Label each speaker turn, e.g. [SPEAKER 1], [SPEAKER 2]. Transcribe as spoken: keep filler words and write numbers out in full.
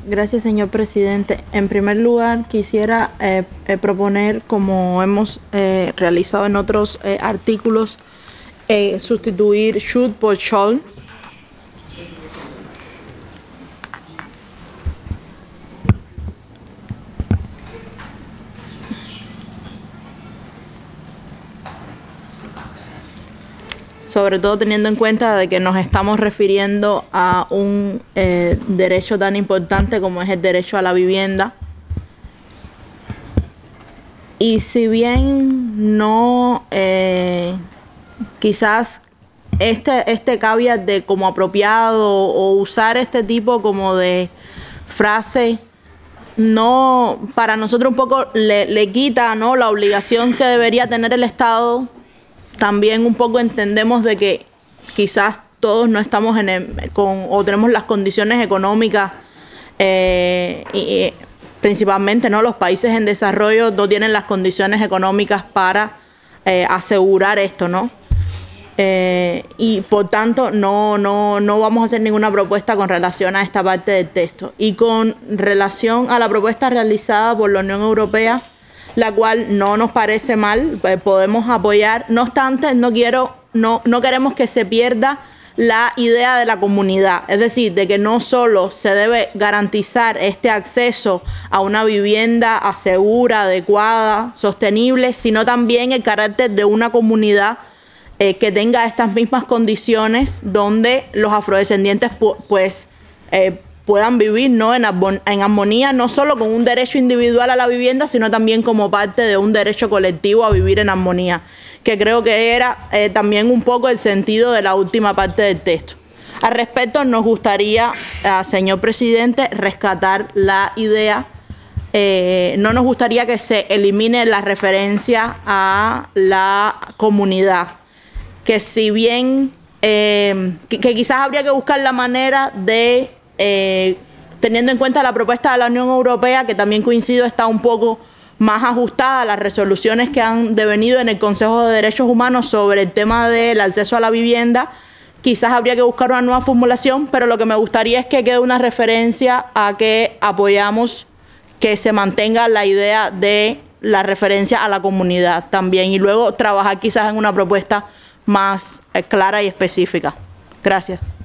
[SPEAKER 1] Gracias, señor presidente. En primer lugar, quisiera eh, eh, proponer, como hemos eh, realizado en otros eh, artículos, eh, sustituir should por shall. Sobre todo teniendo en cuenta de que nos estamos refiriendo a un eh, derecho tan importante como es el derecho a la vivienda. Y si bien no, eh, quizás este, este caveat de como apropiado o usar este tipo como de frase, no, para nosotros un poco le, le quita, ¿no?, la obligación que debería tener el Estado. También un poco entendemos de que quizás todos no estamos en el, con, o tenemos las condiciones económicas, eh, y, principalmente, ¿no?, los países en desarrollo no tienen las condiciones económicas para eh, asegurar esto, ¿no? Eh, y por tanto no, no, no vamos a hacer ninguna propuesta con relación a esta parte del texto. Y con relación a la propuesta realizada por la Unión Europea, la cual no nos parece mal, eh, podemos apoyar. No obstante, no quiero, no, no queremos que se pierda la idea de la comunidad, es decir, de que no solo se debe garantizar este acceso a una vivienda segura, adecuada, sostenible, sino también el carácter de una comunidad eh, que tenga estas mismas condiciones, donde los afrodescendientes pu pues eh, puedan vivir, ¿no?, en, en armonía, no solo con un derecho individual a la vivienda, sino también como parte de un derecho colectivo a vivir en armonía, que creo que era eh, también un poco el sentido de la última parte del texto. Al respecto, nos gustaría, eh, señor presidente, rescatar la idea, eh, no nos gustaría que se elimine la referencia a la comunidad, que si bien, eh, que, que quizás habría que buscar la manera de, eh, teniendo en cuenta la propuesta de la Unión Europea, que también coincido está un poco más ajustada a las resoluciones que han devenido en el Consejo de Derechos Humanos sobre el tema del acceso a la vivienda, quizás habría que buscar una nueva formulación, pero lo que me gustaría es que quede una referencia a que apoyamos que se mantenga la idea de la referencia a la comunidad también, y luego trabajar quizás en una propuesta más eh, clara y específica. Gracias.